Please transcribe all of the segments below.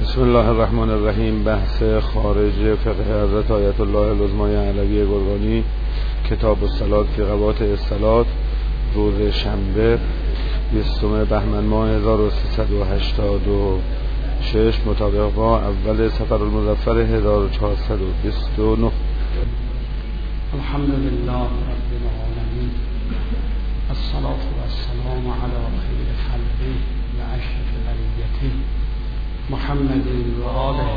بسم الله الرحمن الرحیم. بحث خارج فقه حضرت آیت الله العظمی علوی گرگانی، کتاب الصلاة فی قواطع الصلاة، روز شنبه 20 بهمن ماه 1386 مطابق با اول صفر المظفر 1429. الحمد لله رب العالمین، الصلاة والسلام علی خیر خلقه و اشرف بریته محمد و آله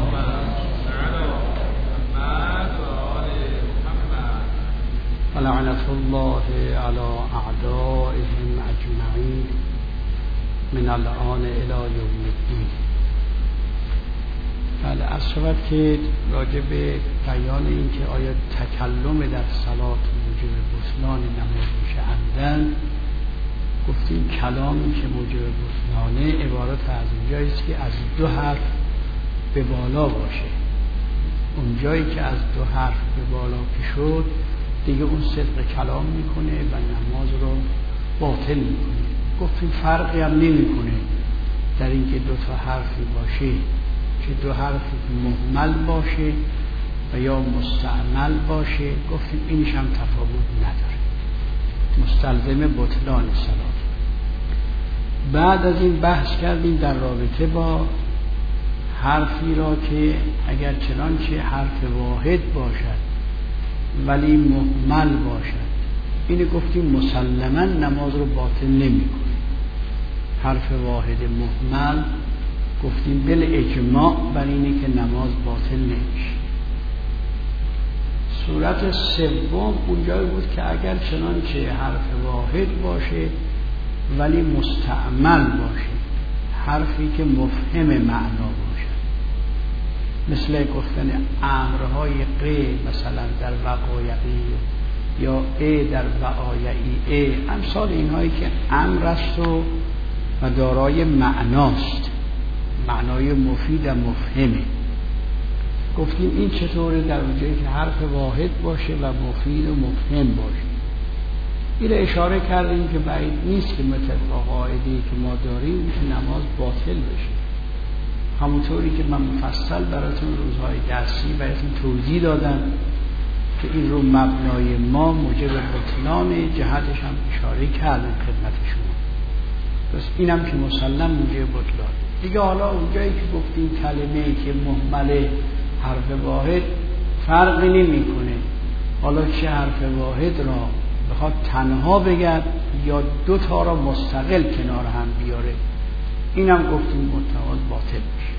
و لعنة الله علی اعدائهم اجمعین من الآن الی یوم الدین. بله، از شود که راجع به بیان این که آیا تکلم در صلات موجب بطلان نماز میشه عمدن، گفتیم کلامی که موجب بطلانه عبارت از اونجاییست که از دو حرف به بالا باشه. اونجایی که از دو حرف به بالا که شد دیگه اون صدق کلام میکنه و نماز رو باطل میکنه. گفتیم فرقی هم نمیکنه در اینکه دو تا حرفی باشه، که دو حرف مهمل باشه و یا مستعمل باشه. گفتیم اینش هم تفاوت نداره، مستلزم بطلان صلات. بعد از این بحث کردیم در رابطه با حرفی را که اگر چنانچه حرف واحد باشد ولی مهمل باشد، اینو گفتیم مسلماً نماز رو باطل نمی‌کنه. حرف واحد مهمل گفتیم بل اجماع بر اینه که نماز باطل نمیشه. صورت سوم اونجایی بود که اگر چنانچه حرف واحد باشه ولی مستعمل باشه، حرفی که مفهم معنا باشه، مثل گفتن امرهای قی مثلا در وقایعی یا ای در وقایعی، امثال اینهایی که امر است و دارای معناست، معنای مفید و مفهمه. گفتیم این چطوره؟ در اونجایی که حرف واحد باشه و مفید و مفهم باشه. این اشاره کردیم که بعید نیست که مثل قاعده‌ای که ما داریم که نماز باطل بشه. همونطوری که من مفصل براتون روزهای درسی براتون توضیح دادم که این رو مبنای ما موجب بطلان، جهتش هم اشاره کردم خدمت شما. پس اینم که مسلم موجب بطلان. دیگه حالا اونجایی که گفتیم کلمه‌ای که مهمل حرف واحد فرقی نمی‌کنه، حالا چه حرف واحد را بخواد تنها بگه یا دو تا را مستقل کنار هم بیاره، اینم گفتیم متعال باطل میشه.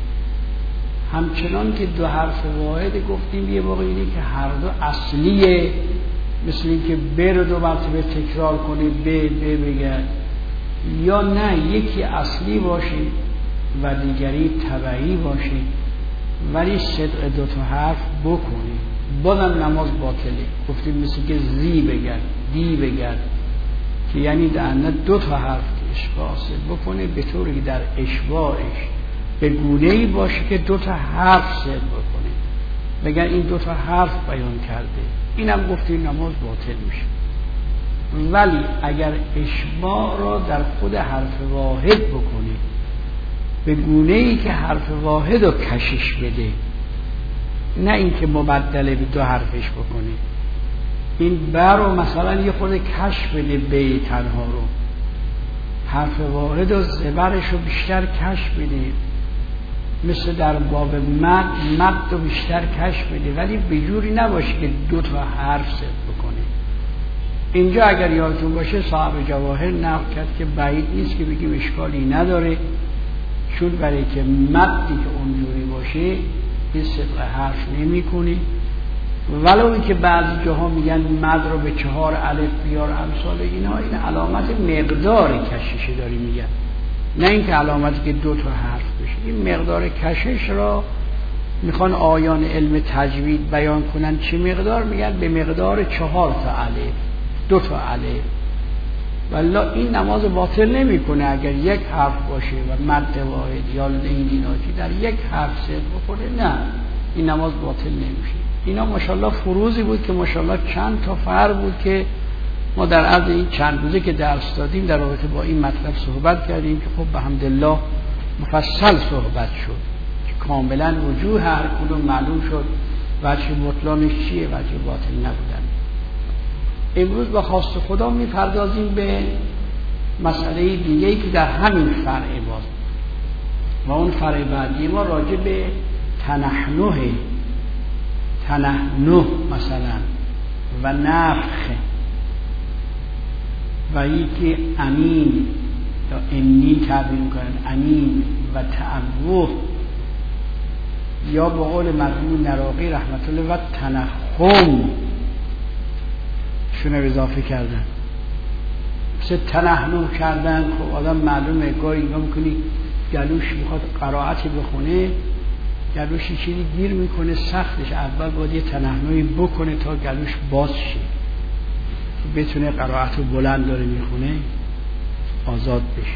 همچنان که دو حرف واحد گفتیم یه موقع اینه که هر دو اصلیه، مثل این که ب رو دو مرتبه تکرار کنه ب بگه، یا نه یکی اصلی باشه و دیگری تبعی باشه ولی صدق دو تا حرف بکنه، بازم نماز باطله. گفتیم مثل که زی بگرد دی بگرد، که یعنی در دو تا حرف که اشباع بکنه به طوری که در اشباعش به گونه‌ای باشه که دو تا حرف صدق بکنه، بگن این دو تا حرف بیان کرده، اینم گفتیم نماز باطل میشه. ولی اگر اشباع را در خود حرف واحد بکنه به گونه‌ای که حرف واحد رو کشش بده، نه اینکه مبدل به دو حرفش بکنه، این بر رو مثلا یه خود کش بده به تنها رو، حرف واحد و زبرش رو بیشتر کش بده، مثل در باب مد رو بیشتر کش بده، ولی به جوری نباشه که دو تا حرف صدق بکنه. اینجا اگر یادتون باشه صاحب جواهر نقل کرد که بعید نیست که بگیم اشکالی نداره، چون برای که مدی که اونجوری باشه این صدق حرف نمی کنی، ولو این که بعضی جاها میگن مد رو به 4 الف بیار امثال اینا، این علامت مقدار کشش داری میگن، نه این که علامتی که دو تا حرف بشه. این مقدار کشش را میخوان آیان علم تجوید بیان کنن، چه مقدار؟ میگن به مقدار 4 تا الف، 2 تا الف. والله این نماز باطل نمیکنه اگر یک حرف باشه و مد واحد یا لینا که در یک حرف صدق بکنه، نه این نماز باطل نمیشه. اینا ماشاءالله فروزی بود که ماشاءالله چند تا فرق بود که ما در عرض این چند روزه که درس دادیم در رابطه با این مطلب صحبت کردیم که خب بحمدالله مفصل صحبت شد که کاملا وجوه هر کدوم معلوم شد، وجه بطلانش چیه، وجه باطل نبودن. امروز با خواست خدا میپردازیم به مسئله دیگه‌ای که در همین فرع باز و اون فرع بعدی ما راجع به تنحنح مثلا و نفخ و یکی امین یا انی تعبیر میکنن، امین و تعوف یا به قول مرحوم نراقی رحمت الله و تنخم شونه اضافه کردن. مثل تنحنح کردن، خب آدم معلومه گاهی نگاه میکنی گلوش میخواد قرائتی بخونه، گلوش چیزی گیر میکنه سختش، اول باید یه تنحنحی بکنه تا گلوش باز شه که بتونه قرائت رو بلند داره میخونه آزاد بشه.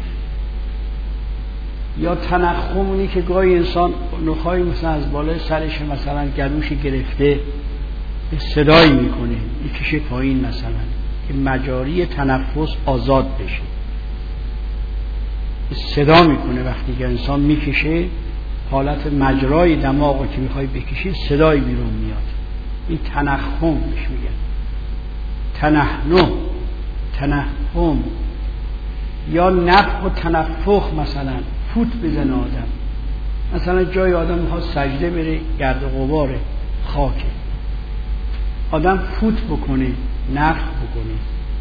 یا تنخمونی که گاهی انسان نخایی مثلا از بالای سرش مثلا گلوش گرفته صدایی میکنه میکشه پایین مثلا که مجاری تنفس آزاد بشه، صدا میکنه وقتی که انسان میکشه حالت مجرای دماغو که میخوای بکشی صدای بیرون میاد، این تنخم بهش میگن. تنحنح یا نفخ و تنفخ، مثلا فوت بزنه آدم، مثلا جای آدم میخواد سجده بره گرد و غبار خاکه، آدم فوت بکنه نفخ بکنه.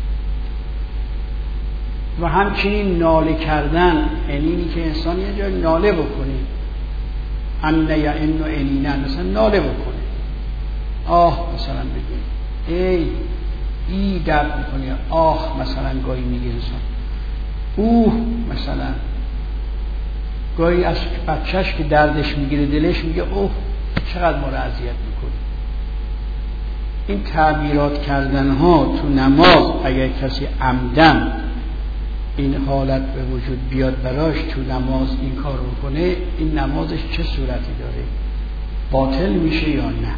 و همچنین ناله کردن، اینی که انسان یه جای ناله بکنه، انه یا انو انینه مثلا ناله بکنه، آه مثلا بگه ای درد میکنه، آه مثلا گاهی میگه انسان، اوه مثلا گاهی از بچهش که دردش میگیره دلش میگه اوه چقدر ما رو اذیت میکنه. این تعبیرات کردن ها تو نماز اگر کسی عمدن این حالت به وجود بیاد براش تو نماز این کار رو کنه، این نمازش چه صورتی داره؟ باطل میشه یا نه؟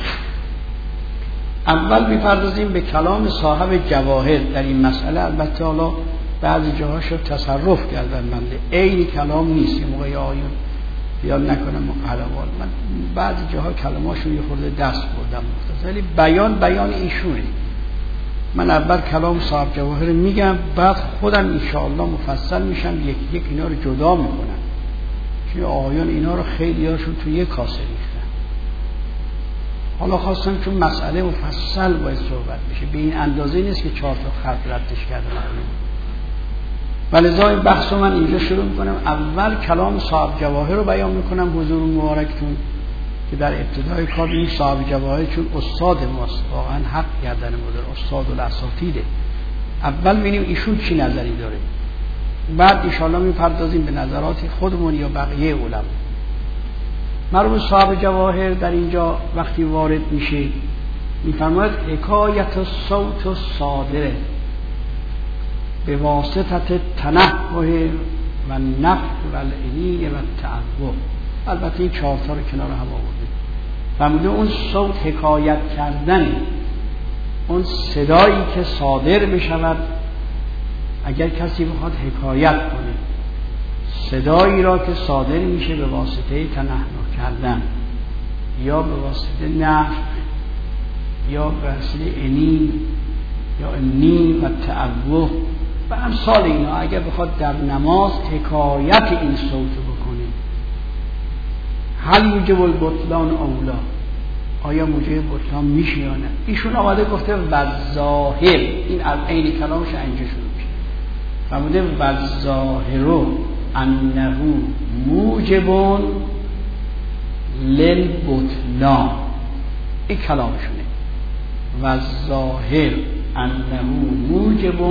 اول میپردازیم به کلام صاحب جواهر در این مسئله. البته حالا بعضی جاهاشو تصرف کردن بنده، عین کلام نیست، یه موقعی آیون بیان نکنم مقلوال، من بعضی جاها کلماشون یه خورده دست بردم مختصر، ولی بیان ایشونه. من اول کلام صاحب جواهر میگم، بعد خودم انشاءالله مفصل میشم یک اینا رو جدا میکنم، چون آیون اینا رو خیلی هاشون تو یک کاسه ریختن. حالا خواستم چون مسئله مفصل باید صحبت بشه، به این اندازه نیست که 4 تا خط ردش کردم، ولذا این بحث رو من اینجا شروع میکنم. اول کلام صاحب جواهر رو بیان میکنم حضور مبارکتون که در ابتدای کار این صاحب جواهر چون استاد ماست، واقعا حق گردن مدر استاد الاساتیده. اول ببینیم ایشون چی نظری داره، بعد ان شاء الله میپردازیم به نظرات خودمون یا بقیه علما. مرحوم صاحب جواهر در اینجا وقتی وارد میشه میفرماید حکایت الصوت الصادره به واسطه تنحنح و نفخ و العنی و تعوف. البته این 4 تا رو کنار هم آورده. فرموده اون صوت حکایت کردن، اون صدایی که صادر بشود اگر کسی بخواد حکایت کنه، صدایی را که صادر میشه به واسطه تنحنح کردن یا به واسطه نفخ یا به واسطه عنی یا عنی و تعوف و امثال اینا، اگر بخواد در نماز حکایت این صوت بکنه، هل یوجب البطلان اولا، آیا موجب بطلان میشه یا نه؟ ایشون آمده گفته والظاهر، این از عین کلامش اینجا شروع میشه، فرموده والظاهر انه موجب للبطلان، این کلامشونه، والظاهر انه موجب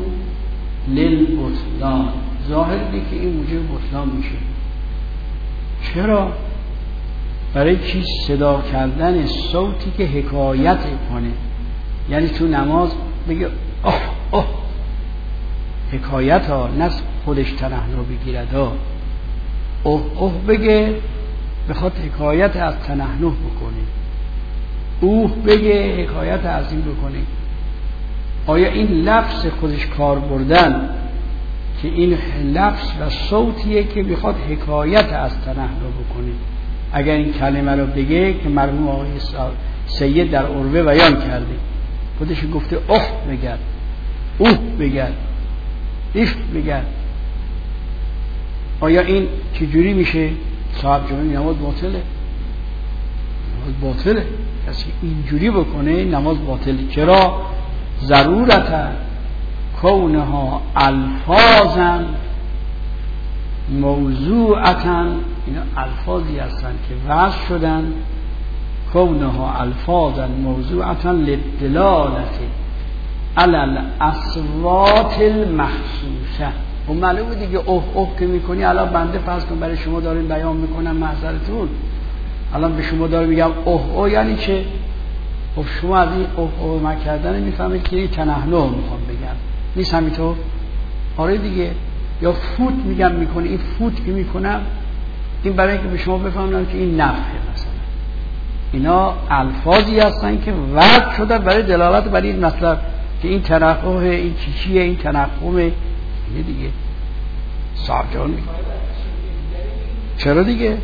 للبطلان، ظاهر دی که این موجب بطلان میشه. چرا؟ برای چی؟ صدا کردن صوتی که حکایت کنه، یعنی تو نماز بگه اوه اوه، حکایت ها، نه خودش تنحنح بگیرد ها، اوه اوه بگه بخواد حکایت از تنحنح بکنه، اوه بگه حکایت از این بکنه. آیا این لفظ خودش کار بردن که این لفظ و صوتیه که میخواد حکایت از تنحنو بکنه. اگر این کلمه رو بگه که مرحوم آقای سید در عروه بیان کرده، خودش گفته اخ بگرد، اوه بگرد، ایف بگرد. آیا این چجوری میشه؟ صاحب جمعه نماز باطله؟ نماز باطله. کسی اینجوری بکنه نماز باطله. چرا؟ ضرورتا کونها الفاظا موضوعتا، اینا الفاظی هستن که وضع شدن، کونها الفاظا موضوعتا للدلالت علی الاصوات المخصوصه. و معلومه دیگه اوه که میکنی. الان بنده فرض کن برای شما داریم بیان میکنم محضرتون، الان به شما دارم میگم اوه یعنی چه؟ خب شما از این اوه کردن میفهمید که این تنحنو میخوام بگم، نیست همینطور؟ آره دیگه. یا فوت میگم میکنه، این فوت که میکنم این برای اینکه به شما بفهمم که این نفخه مثلا. اینا الفاظی هستن که وضع شده برای دلالت بر این مطلب که این تنحنوه، این چیه، این تنحنوه. اینه دیگه صاحب جان میگه. چرا دیگه؟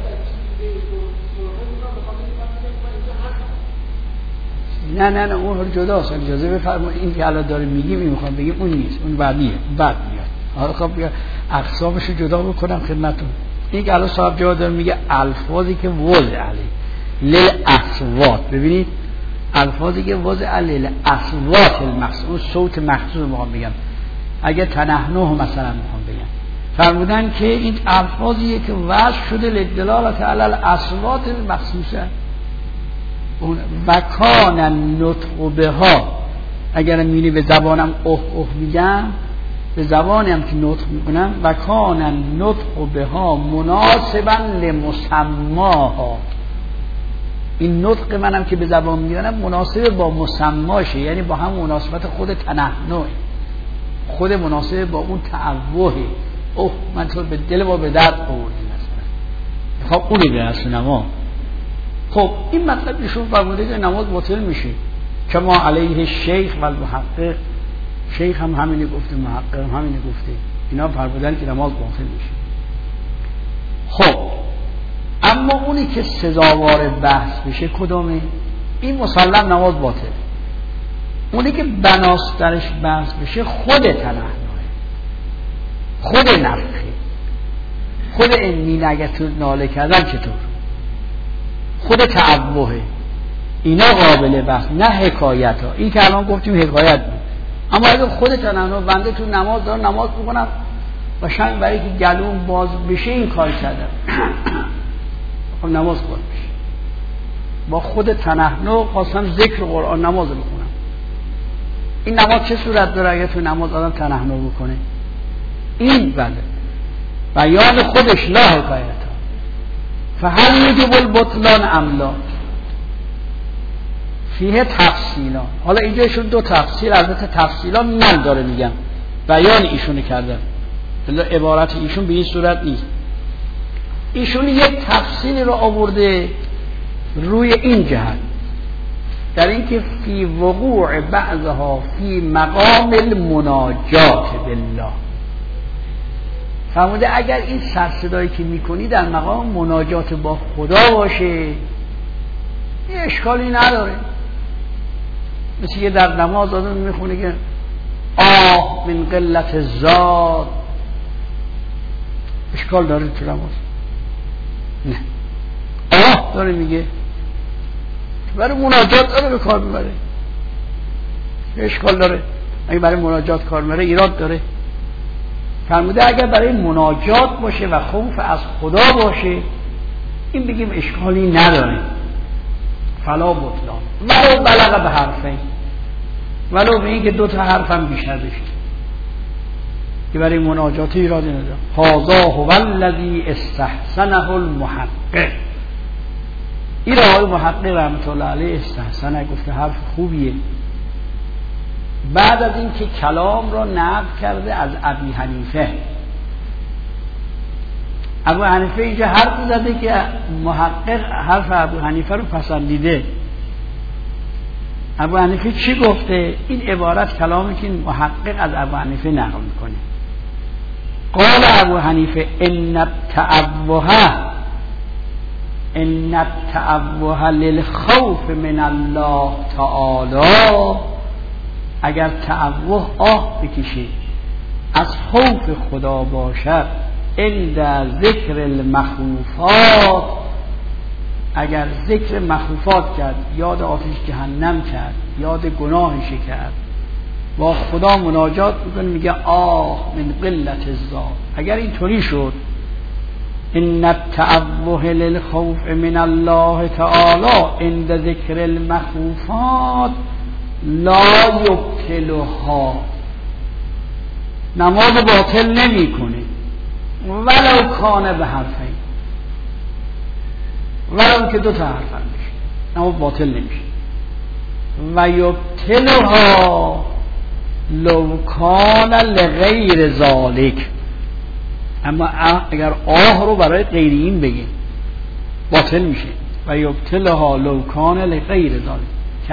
نه اون رو جداست. اجازه بفرمایید این که الان داریم میگیم این میخوام بگیم اون نیست، اون بعدیه، بعد میاد. حالا خب اقسامش رو جدا بکنم خدمتتون. این که الان صاحب جواد داره میگه الفاظی که وضع علی للاصوات. ببینید الفاظی که وضع علی للاصوات المخصوص، صوت مخصوص میخوام بگم. اگه تنحنو مثلا میخوام بگم، فرمودن که این الفاظیه که وضع شده لدلالت علی الاصوات المخصوصه. و کان النطق بها، اگر میبینی به زبانم اوه میگم، به زبانم که نطق میکنم، و کان النطق بها مناسبا لمسماها، این نطق منم که به زبان میارم مناسب با مسماشه، یعنی با هم مناسبت خود تنحنوه، خود مناسب با اون تعوهه. اوه من تو به دل با به درد آوردی مثلا، خب اونی به نما. خب این مطلب ایشون فرموده که نماز باطل میشه، کما علیه شیخ و المحقق. شیخ هم همینه گفته، محقق هم همینه گفته، اینا فرمودن که نماز باطل میشه. خب اما اونی که سزاوار بحث بشه کدومه؟ این مسلم نماز باطل. اونی که بناس درش بحث بشه خود تنحنوه، خود نفخه، خود انی نگتو ناله کردن چطور، خود تعوهه. اینا قابل بحث، نه حکایت ها. این که الان گفتیم حکایت بود، اما اگه خود تنحنو بنده تو نماز دارم نماز میکنم و شاید برای که گلوم باز بشه این کار کردم، خب نماز باز بشه. با خود تنحنو خواستم ذکر قرآن نماز بکنم. این نماز چه صورت داره اگه تو نماز آدم تنحنو بکنه؟ این بله بیان خودش، لا حکایت ها. فهل یجب البطلان ام لا؟ فیه تفصیلا. حالا اینجا ایشون دو تفصیل، البته تفصیلا من داره میگم، بیان ایشونو کردم، عبارت ایشون به این صورت نیست. ایشون یک تفصیل رو آورده روی این جهت، در اینکه فی وقوع بعضها فی مقام المناجات بالله. فرموده اگر این سرصدایی که میکنی در مقام مناجات با خدا باشه این اشکالی نداره. مثل که در نماز آدم میخونه که آه من قلت زاد، اشکال داره تو نماز؟ نه. آه داره میگه برای مناجات داره به کار میبره، اشکال داره؟ اگه برای مناجات کار میبره ایراد داره؟ فرموده اگر برای مناجات باشه و خوف از خدا باشه این بگیم اشکالی نداره، فلا بطلان ولو بلغ به حرفین، ولو به این که 2 حرف هم بیشتر بشه که برای مناجات ایرادی نداره. هذا هو الذی استحسنه المحقق. این آقای محقق رحمت الله علیه استحسنه، گفته حرف خوبیه. بعد از این که کلام را نقل کرده از ابی حنیفه، ابو حنیفه اینجا حرف زده که محقق حرف ابو حنیفه رو پسندیده. ابو حنیفه چی گفته؟ این عبارت کلامی که محقق از ابو حنیفه نقل میکنه. قال ابو حنیفه ان التعوه للخوف من الله تعالی، اگر تعوه آه بکشید از خوف خدا باشد، عند ذکر المخوفات، اگر ذکر مخوفات کرد، یاد آتش جهنم کرد، یاد گناهش کرد، با خدا مناجات میکنه، میگه آه من قلت الذات. اگر اینطوری شد، ان التعوه للخوف من الله تعالی عند ذکر المخوفات لا یبطلها، نماز باطل نمی کنه، ولو کانه به حرفین، ولو که 2 تا حرف هم بشه نماز باطل نمیشه. و یبطلها لو کان لغیر ذالک، اما اگر آه رو برای غیر این بگه باطل میشه. و یبطلها لو کان لغیر ذالک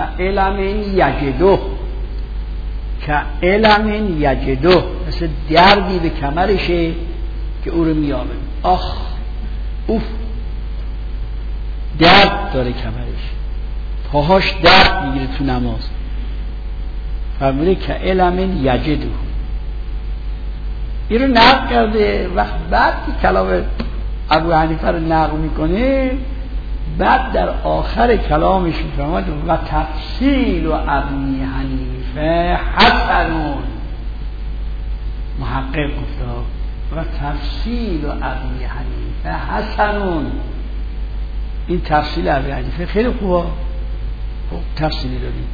کعلم یجده، مثل دردی به کمرشه که او رو میامه، آخ اوف درد داره کمرش، پاهاش درد میگیره تو نماز، فرموده کعلم یجده. این رو نقل کرده. وقت بعد که کلام ابو حنیفه رو نقل میکنه، بعد در آخر کلامش میفرماد و تفصیل و ابی حنیفه حسنون، محقق گفته و تفصیل و ابی حنیفه حسنون، این تفصیل ابی حنیفه خیلی خوبه، خوب تفصیلی داریم.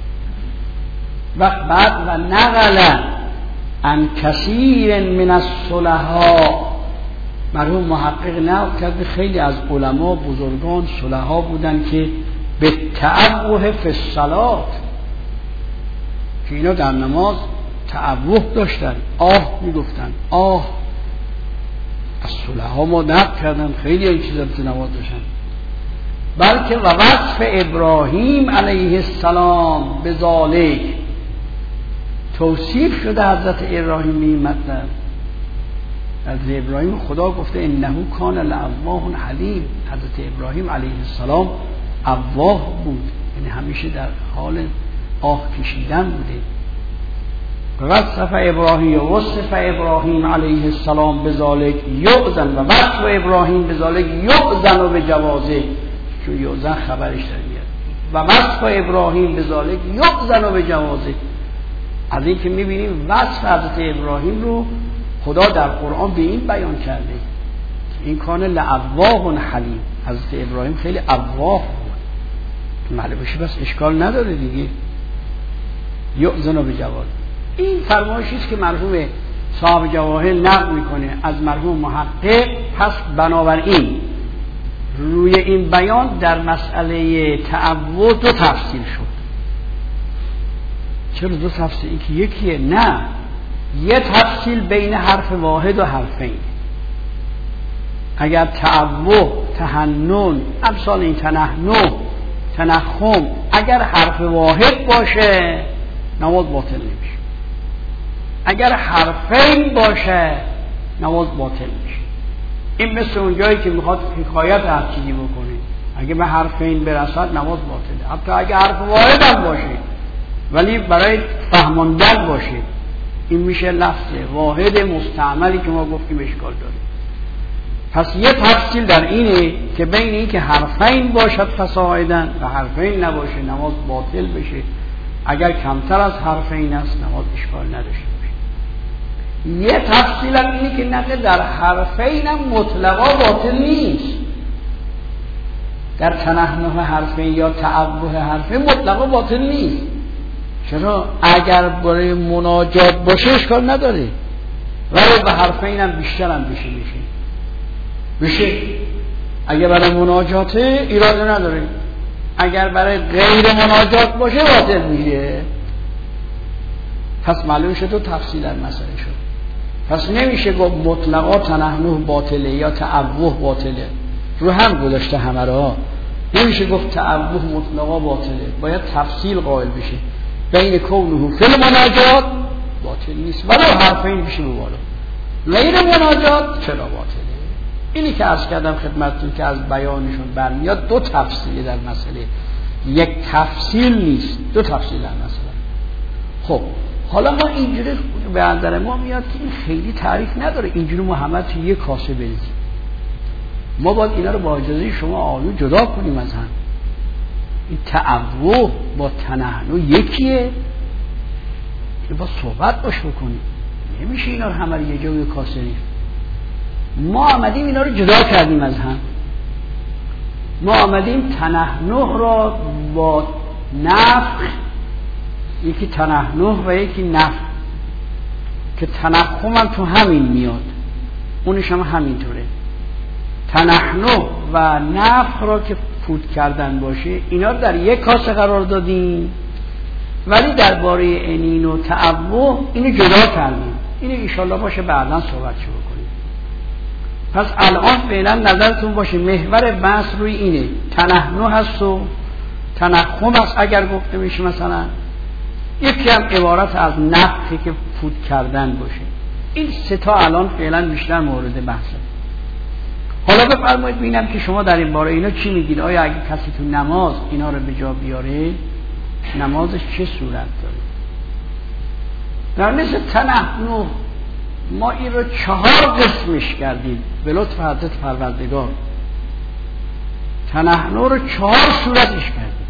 وقت بعد و نقلا عن کثیر من الصلحاء، مرحوم محقق نقل کرده خیلی از علما بزرگان صلحا بودن که به تعوه فی الصلات، که اینا در نماز تعوه داشتن، آه میگفتن، آه. از صلحا ما نقل کردن خیلی این چیزا تو نماز داشتن. بلکه و وصف ابراهیم علیه السلام به ذالک، توصیف شده حضرت ابراهیم این مطلب. حضرت ابراهیم خدا گفته انه کان لأواه حلیم، حضرت ابراهیم علیه السلام اواه بود، یعنی همیشه در حال آه کشیدن بوده. وصف ابراهیم علیه السلام بذالک یؤذن، و وصف ابراهیم بذالک یؤذن و به جوازه، که یؤذن خبرش در میاد، و وصف ابراهیم بذالک یؤذن و به جوازه. از این که میبینیم وصف حضرت ابراهیم رو خدا در قرآن به این بیان کرده، این کان لأواه حلیم، حضرت ابراهیم خیلی اواه بود، معلوم بشه بس اشکال نداره دیگه. یؤذن و به جوازه، این فرمایشی است که مرحوم صاحب جواهر نقل میکنه از مرحوم محقق. پس بنابراین روی این بیان در مسئله تعوذ 2 تفصیل شد. چرا 2 تفصیل؟ این که یکیه؟ نه، یه تفصیل بین حرف واحد و حرفین. اگر تعوذ، تحنن، امثال این تنحنح، تنخم، اگر حرف واحد باشه نماز باطل نمیشه. اگر حرفین باشه نماز باطل میشه. این مثل اون جایی که میخواد حکایت هر چیزی بکنه، اگه به حرفین برسد نماز باطله. حتی اگه حرف واحد هم باشه ولی برای فهماندن باشه، این میشه لفظ واحد مستعملی که ما گفتیم اشکال داره. پس یه تفصیل در اینه که بین این که حرفین باشد فصاعدن و حرفین نباشه نماز باطل بشه. اگر کمتر از حرفین است نماز اشکال نداشته باشه. یه تفصیل هم اینه که نه در حرفین هم مطلقا باطل نیست. در تنحنح حرفین یا تعوه حرفین مطلقا باطل نیست. چرا؟ اگر برای مناجات باشه اشکال نداره، ولی به حرفین هم بیشتر هم بشه. اگر برای مناجاته ایراد نداره، اگر برای غیر مناجات باشه باطل میشه. پس معلوم شد و تفصیلا مسئله شد. پس نمیشه گفت مطلقا تنحنح باطله یا تعوه باطله، رو هم گذاشته همه را. نمیشه گفت تعوه مطلقا باطله، باید تفصیل قائل بشه بین کونه فی المناجات باطل نیست، ولی حرفین بشه به بالا. غیر مناجات چرا باطله؟ اینی که عرض کردم خدمتتون که از بیانشون برمیاد دو تفصیل در مسئله، یک تفصیل نیست، دو تفصیل در مسئله. خب حالا ما اینجوری به نظر ما میاد که این خیلی تعریف نداره، اینجوری محمد توی یک کاسه بریزیم. ما باید اینا رو با اجازه شما آیو جدا کنیم از هم. این تعوه با تنحنو یکیه که با صحبت باش بکنیم، نمیشه اینا رو همه رو یه جا به کاسه ریخت. ما آمدیم اینا رو جدا کردیم از هم. ما آمدیم تنحنو را با نفخ، یکی تنحنو و یکی نفخ، که تنخم هم تو همین میاد، اونش هم همینطوره. تنحنو و نفخ را که فوت کردن باشه اینا رو در یک کاسه قرار دادیم، ولی درباره انین و تعوه اینو جدا کردیم. اینو انشالله باشه بعداً صحبت شروع کنیم. پس الان فعلا نظرتون باشه محور بحث روی اینه، تنحنو هست و تنخم هست اگر گفته میشه، مثلا یکی هم عبارت از نفخی که فوت کردن باشه. این سه تا الان فعلا بیشتر مورد بحثه. حالا بفرمایید ببینم که شما در این باره اینا چی میگید؟ آیا اگه کسی تو نماز اینا رو به جا بیاره نمازش چه صورت داره؟ در مثل تنحنو ما این رو 4 قسمش کردیم به لطف حضرت پروردگار. تنحنو رو 4 صورتش کردیم.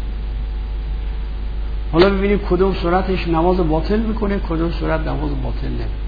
حالا ببینیم کدوم صورتش نماز باطل میکنه، کدوم صورت نماز باطل نمیکنه.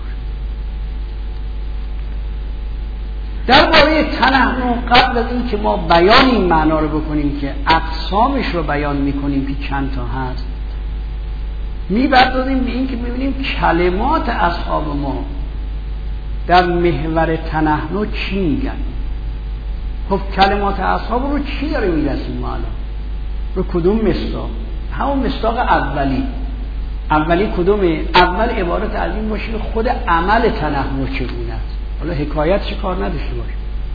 درباره تنحنو قبل از این که ما بیان این معنا رو بکنیم که اقسامش رو بیان میکنیم که چند تا هست، میبردازیم به این که ببینیم کلمات اصحاب ما در محور تنحنو چی میگن. خب کلمات اصحاب رو چی داره میرسیم ما الان؟ رو کدوم مصداق؟ همون مصداق اولی کدومه؟ اول عبارت از این باشه خود عمل تنحنو چگونه است. حالا حکایت چه کار نداشته باشه.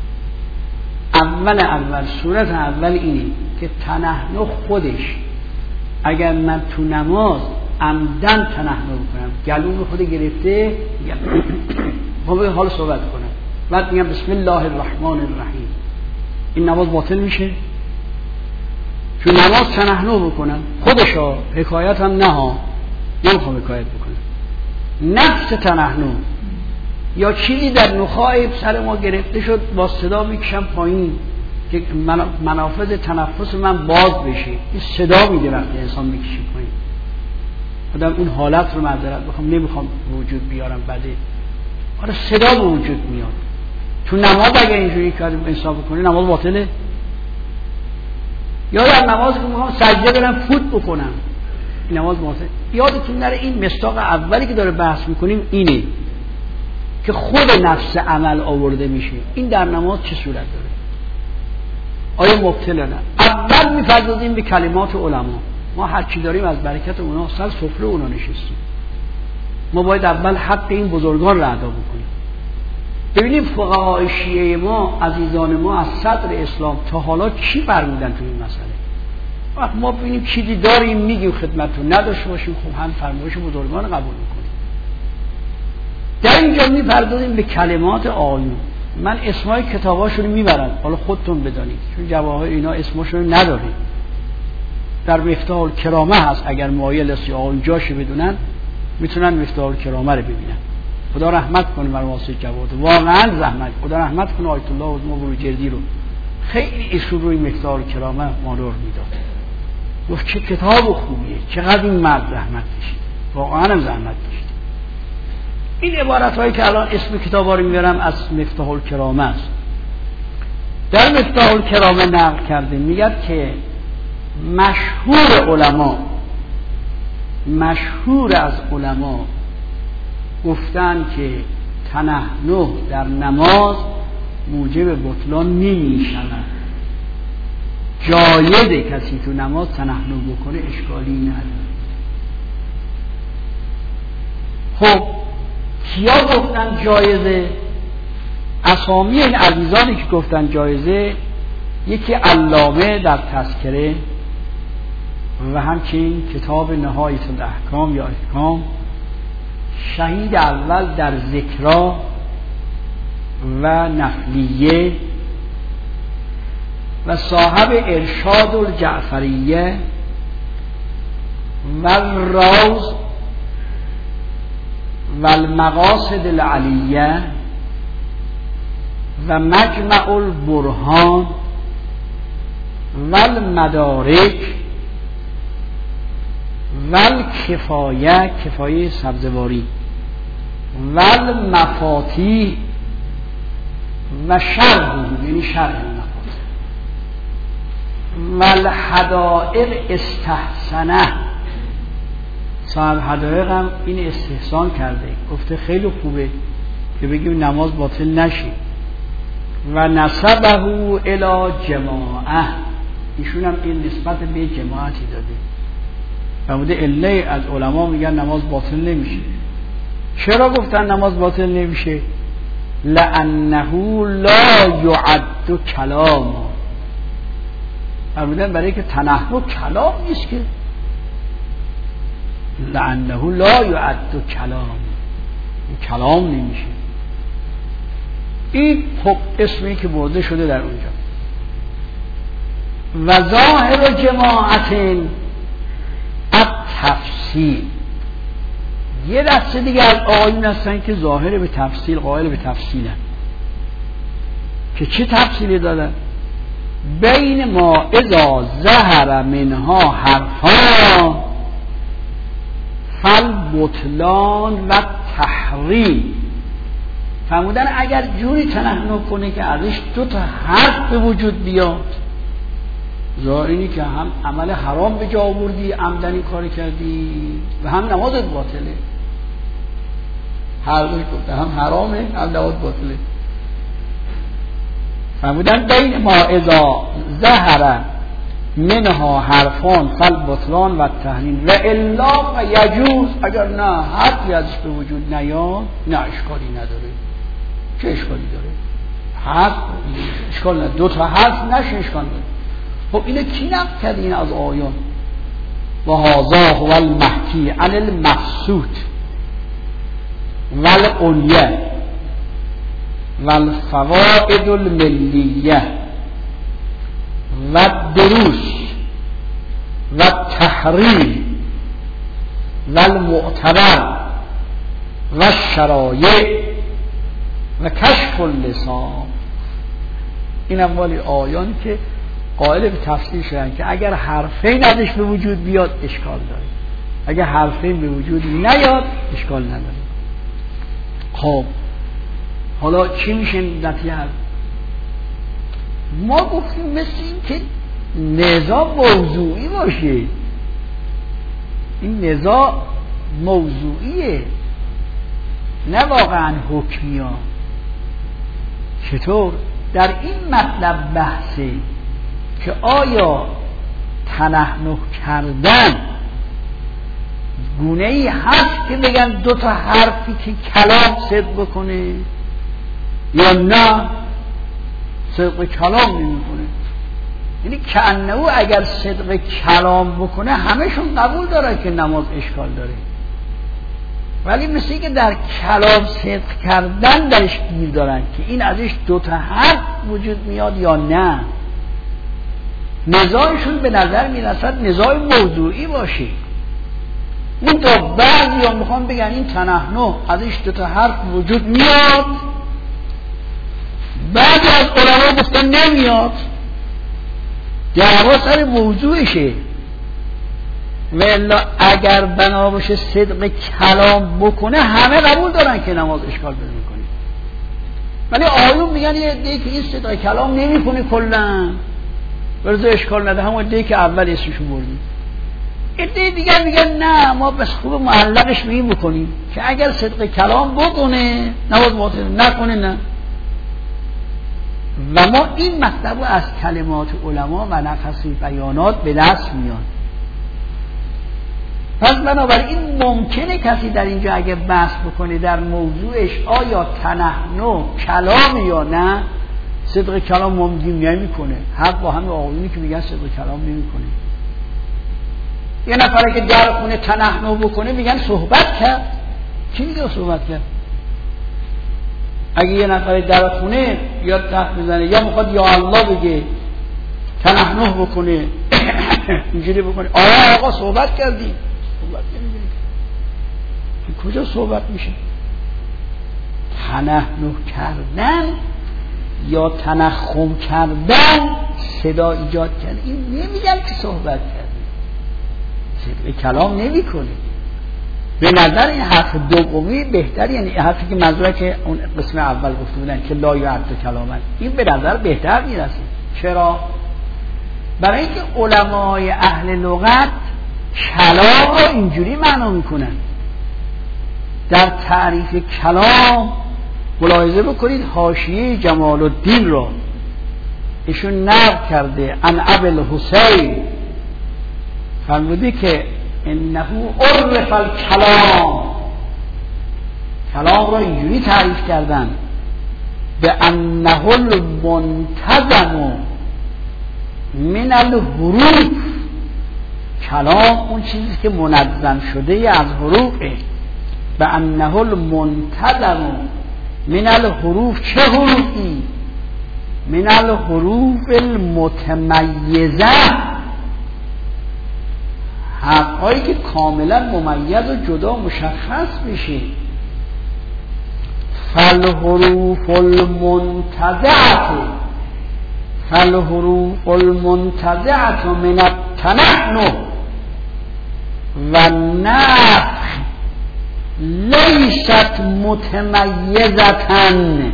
اول صورت اول اینه که تنحنو خودش اگر من تو نماز عمدن تنحنو بکنم، گلوم خود گرفته میگم خب حالا صحبت کنم، بعد میگم بسم الله الرحمن الرحیم، این نماز باطل میشه؟ چون نماز تنحنو بکنم خودشا، حکایت هم نه ها، نمیخوام حکایت بکنم. نفس تنحنو یا چیزی در نخاع سر ما گرفته شد با صدا میکشم پایین که منافذ تنفس من باز بشه، این صدا میده وقتی انسان میکشه پایین. آدم اون حالت رو معذرت بخوام نمیخوام وجود بیارم بده، آره صدا به وجود میاد. تو نماز اگه اینجوری کاریم حساب کنی نماز باطله؟ یا در نماز که میخوام سجده برم فوت بکنم این نماز باطله؟ یادتون نره این مصداق اولی که داره بحث میکنیم اینه که خود نفس عمل آورده میشه. این در نماز چه صورت داره؟ آیا مبتلا نه؟ اول میپردازیم به کلمات علما. ما هر چی داریم از برکت اونا، سر سفره اونا نشستیم. ما باید اول حق این بزرگان را ادا بکنیم. ببینیم فقهای شیعه ما، عزیزان ما از صدر اسلام تا حالا چی فرمودن تو این مسئله. وقت ما ببینیم چیزی داریم میگیم خدمتتون، نداشته باشیم خب هم فرمایش بزرگان قبول میکنیم. در اینجا میپردازیم به کلمات آیون. من اسمای کتاباشون میبرم، حالا خودتون بدانید، چون جواهر اینا اسمشون نداره. در مفتاح الکرامه هست، اگر مایل است یا اونجاش بدونن میتونن مفتاح الکرامه رو ببینن. خدا رحمت کنه بر واسه جواد، واقعا زحمت. خدا رحمت کنه آیت الله عظما بروجردی رو، خیلی ایشون روی مفتاح الکرامه مانور میداد. گفت چه کتاب خوبیه، چقدر این مرد زحمت کشید، واقعا هم زحمت کشید. این عبارت هایی که الان اسم کتابا رو میبرم از مفتاح الکرامه است. در مفتاح الکرامه نقل کرده میگه که مشهور از علما گفتن که تنحنو در نماز موجب بطلان نمیشود. جایزه کسی تو نماز تنحنو بکنه، اشکالی نداره. خب کیا گفتن جایزه؟ اسامی این عزیزانی که گفتن جایزه، یکی علامه در تذکره و همچنین کتاب نهایت الاحکام یا احکام، شهید اول در ذکرا و نفلیه و صاحب ارشاد الجعفریه و الروض و المقاصد العلیه و مجمع البرهان و المدارک و الکفایه، کفایه سبزواری و المفاتیح و شرح، یعنی شرح المفاتیح و الحدائق استحسنه. صاحب حدائق هم این استحسان کرده، گفته خیلی خوبه که بگیم نماز باطل نشه. و نسبه الی جماعه، ایشون هم این نسبت به جماعتی داده. فرموده اله از علما میگن نماز باطل نمیشه. چرا گفتن نماز باطل نمیشه؟ لانه لا یعد کلام. فرمودن برای که تنحنح کلام نیست که، لانه لا یعد کلام نمیشه. این خب اسمی که برده شده در اونجا. و ظاهر جماعت التفصیل، یه دسته دیگه از آقایون هستن که ظاهر به تفصیل، قائل به تفصیلن. که چه تفصیلی دادن؟ بین ما اذا ظهر منها حرفان فالبطلان و تحریم. فرمودن اگر جوری تنحنح کنه که ازش 2 حرف به وجود بیاد، ظاهر اینی که هم عمل حرام به جا آوردی، عمدن این کار کردی، و هم نمازت باطله. هر دوش گفته، هم حرامه هم نماز باطله. فرمودن بین ما اذا ظهر منها حرفان فالبطلان و تحریم و الا و یجوز، اگر نه حرفی ازش به وجود نیاد نه اشکالی نداره. چه اشکالی داره؟ حرف اشکال نداره، 2 حرف نشه اشکال نداره. خب اینه کی نقل کرد؟ این از آیان. و هذا هو المحکی عن المقصود و العلیه و الفوائد الملیه و الدروس و التحریم و المعتبر و الشرایع و کشف اللسان. این اموالی آیان که قائل به تفصیل شدن که اگر حرفین ازش به وجود بیاد اشکال داره، اگر حرفین به وجود نیاد اشکال نداره. خب حالا چی میشه نتیجه؟ ما گفتیم مثل این که نزاع موضوعی باشه. این نزاع موضوعیه نه واقعا حکمیه. چطور؟ در این مطلب بحثه که آیا تنحنح کردن گونه‌ای هست که بگن 2 حرفی که کلام صدق بکنه یا نه صدق کلام نمیکنه. یعنی کأنه اگر صدق کلام بکنه همشون قبول داره که نماز اشکال داره، ولی مثل این که در کلام صدق کردن درش گیر دارن که این ازش 2 حرف وجود میاد یا نه. نزاعشون به نظر میرسد نزاع موضوعی باشه. اون تا بعضی ها میخوان بگن این تنحنح ازش 2 حرف وجود میاد، بعضی از علما گفتن نمیاد. دعوا سر موضوعشه. و الا اگر بنا باشه صدق کلام بکنه همه قبول دارن که نماز اشکال پیدا میکنه، ولی آیون میگن یه عده‌ای که این صدق کلام نمیکنه کلا برای اشکال نده، همون عده‌ای که اول اسمشو بردیم. عده دیگر میگن نه ما بس خوب معلقش به این بکنیم که اگر صدق کلام بکنه نماز باطل، نکنه نه. و ما این مطلب از کلمات علما و نفس بیانات به دست میاد. پس بنابراین ممکنه کسی در اینجا اگه بحث بکنه در موضوعش آیا تنحنح کلام یا نه، صدق کلام ممکن نمیکنه. حق با همه آقایونی که میگن صدق کلام نمیکنه. یه نفره که در خونه تنحنح بکنه میگن صحبت کرد. کی میگه صحبت کرد؟ اگه یه نفر در خونه یا تخت بزنه یا میخواد یا الله بگه تنحنح بکنه اینجوری بکنه آقا صحبت کردیم، صحبت نمی‌کنیم. کجا صحبت میشه؟ تنحنح کردن یا تنخم کردن صدا ایجاد کرد، این نمیگم که صحبت کردیم، صدق کلام نمی کنیم. به نظر این حرف دومی بهتر، یعنی حرفی که منظوره که اون قسم اول گفته بودن که لا یعد کلامن، این به نظر بهتر میرسه. چرا؟ برای اینکه علمای اهل لغت کلام رو اینجوری معنا میکنن. در تعریف کلام ملاحظه بکنید حاشیه جمال الدین رو ایشون نقل کرده عن ابوالحسین، فرموده که انه عرف الکلام، کلام رو اینجوری تعریف کردن به انه المنتظم من الحروف، کلام اون چیزی که منظم شده از حروفه. به انه المنتظم من الحروف، چه حروفی؟ من الحروف المتمیزه، حرفهایی که کاملا ممیز و جدا مشخص بشه. فالحروف المنتزعه من التنحنح و النفخ لیست متمیزتن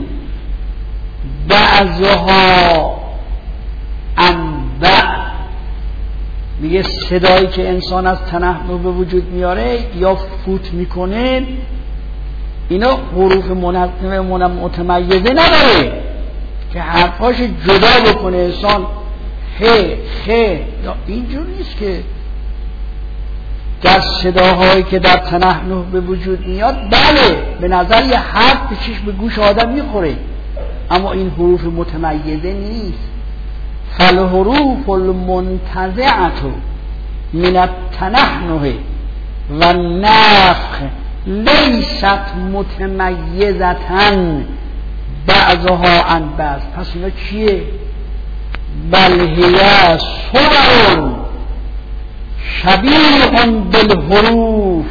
بعضها عن بعض. میگه صدایی که انسان از تنحنح به وجود میاره یا فوت میکنه اینا حروف متمیزه نداره که حرفاش جدا بکنه انسان ه خ یا اینجور نیست که در صداهایی که در تنحنح به وجود میاد بله به نظر یه حرف به چشم به گوش آدم میخوره، اما این حروف متمیزه نیست. فالحروف المنتزعه من التنحنح و النفخ لیست متمیزتن بعضها عن بعض. پس اینا چیه؟ بل هی صور شبیه بالحروف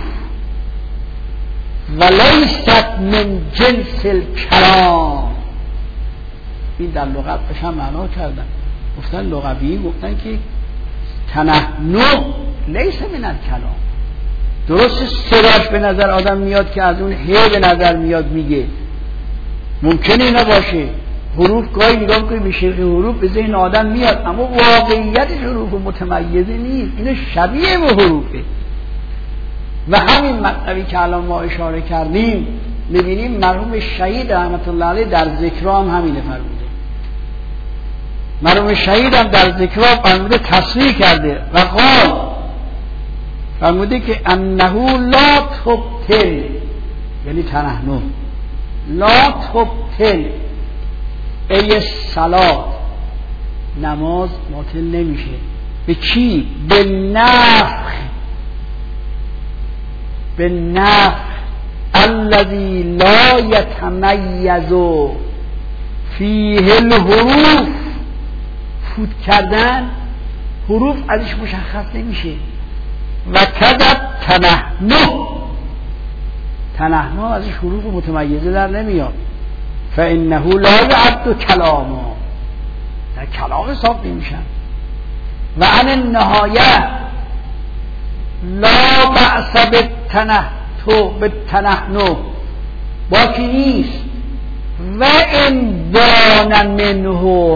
و لیست من جنس الکلام. این در لغت بشن معنا کردن، گفتن لغوی گفتن که تنحنح لیس من الکلام. درست صداش به نظر آدم میاد که از اون هی به نظر میاد میگه، ممکنه اینا باشه. حروف گاهی نگاه کنید میشه حروف به ذهن آدم میاد، اما واقعیتش حروف متمیزه نیست، اینا شبیه به حروفه. و همین مطلبی که الان ما اشاره کردیم میبینیم مرحوم شهید رحمت الله علیه در ذکرها هم همینه فرموده. مرحوم شهید هم در ذکرها فرموده تصریح کرده و قال فرموده که انه لا تبطل، یعنی تنحنح لا تبطل ای صلات، نماز باطل نمیشه. به چی؟ به نفخ الذی لا یتمیز فیه الحروف. فوت کردن حروف ازش مشخص نمیشه. و کذب تنحنح ازش حروف متمیزه در نمیاد. فانه لا یعد کلاما، در کلام حساب نمیشن. و عن النهایه لا بأس بالتنحنح باکی نیست. و ان دان منه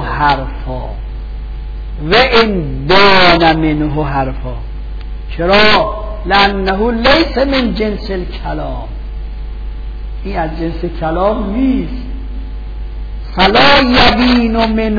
حرفا چرا؟ لانه لیس من جنس الکلام، این از جنس کلام نیست. فلا یبین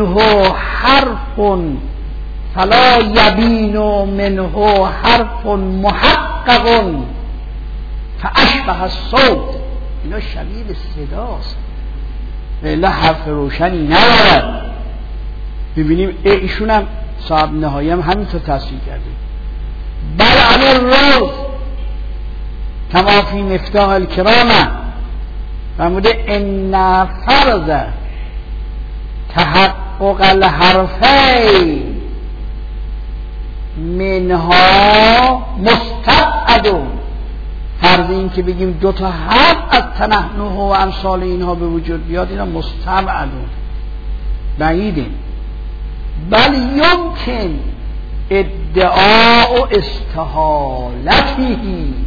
منه حرف محقق فاشبه الصوت، اینا شبیه به صداست ولی حرف روشنی ندارد. ببینیم ایشون هم صاحب نهایی هم همینطور تصریح کرده. بل عن الروز کما فی مفتاح الکرامه، فرموده ان فرض تحقق الحرفین منها مستبعدون. فرض این که بگیم دو تا حرف از تنحنح و امثال اینها به وجود بیاد، اینا مستبعدون، بعیده. بل یمکن ادعاء استحالته،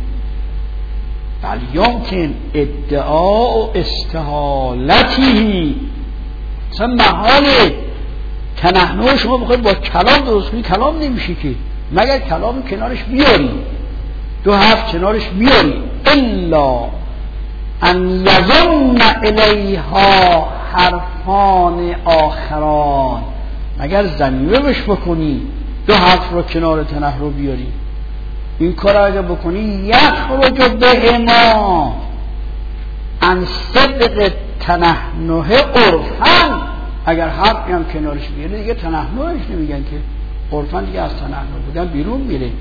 بل یمکن ادعاء استحالته. مثلا محاله تنحنح شما بخواید با کلام درست کنید، کلام نمیشه که مگر کلام کنارش بیاری، دو حرف کنارش بیاری. الا ان یظن الیها حرفان آخران، مگر ضمیمه بش بکنی دو حرف رو کنار تنحنح رو بیاری. این کار اگر بکنی یخرج بهما عن صدق تنحنح عرفا، اگر حرفی هم کنارش بیاره دیگه تنحنحش نمیگن که، عرفا دیگه از تنحنح بودن بیرون میره.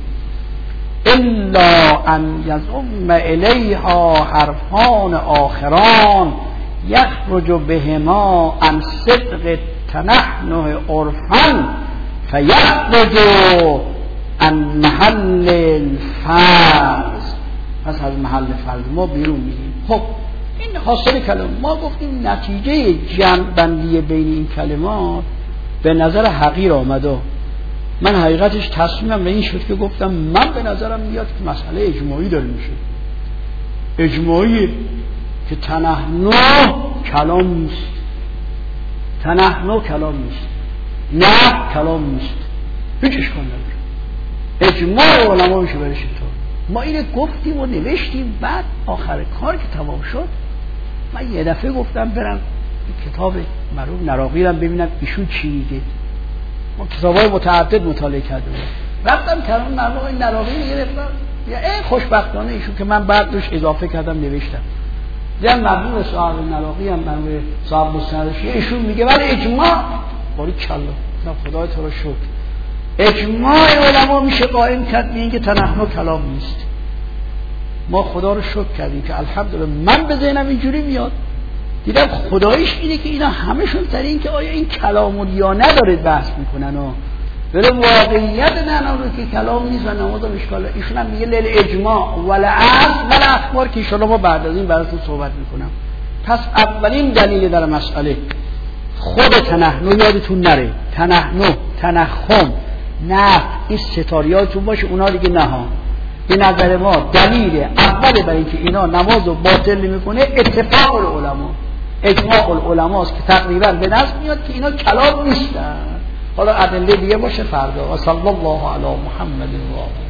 الا ان یضم الیها حرفان آخران یخرج بهما عن صدق تنحنح عرفا فیخرج عن محل الفرض، پس از محل فرض ما بیرون میگیم. خب این حاصل کلام. ما گفتیم نتیجه جمع بندی بین این کلمات به نظر حقیر آمده. من حقیقتش تصمیمم به این شد که گفتم من به نظرم میاد که مسئله اجماعی داره میشه، اجماعی که تنحنح کلام نیست، تنحنح کلام نیست، نه کلام نیست، هیچ اشکال نداره، اجماع علما میشه برش اینطور. ما اینو گفتیم و نوشتیم. بعد آخر کار که تمام شد من یه دفعه گفتم برم کتاب مرحوم نراقی ببینم ایشون چی میگه. ما کتابای متعدد مطالعه کردیم، رفتم کلام مرحوم نراقی گرفتم، یا خوشبختانه ایشون که من بعد روش اضافه کردم نوشتم، دیدم مرحوم صاحب نراقی هم مرحوم صاحب مستندشی ایشون میگه ولی اجماع باری کلا خدای تو رو شکر اجماع علما میشه قائم کرد به اینکه تنحنح کلام نیست. ما خدا رو شکر کردیم که الحمدلله من به ذهنم اینجوری میاد، دیدم خدایش اینه که اینا همشون سر این که آیا این کلام یا ندارد بحث میکنن و ولی واقعیت ننام رو که کلام نیست و نماز هم اشکاله. ایشون هم میگه لیل اجماع ولی اصل ولی اخبار که ایشالا ما بعد از این براتون صحبت میکنم. پس اولین دلیل در مسئله خود تنحنح یادتون نره، تنحنح، تنخم، نه این ستاریاتون باشه، اونا دیگه نه ها. به نظر ما دلیل اول برای اینکه اینا نماز رو باطل نمیکنه اتفاق العلماء، اجماع العلماء است که تقریبا به نظر میاد که اینا کلام نیستن. حالا ادله دیگه باشه فردا. و صلی الله علی محمد و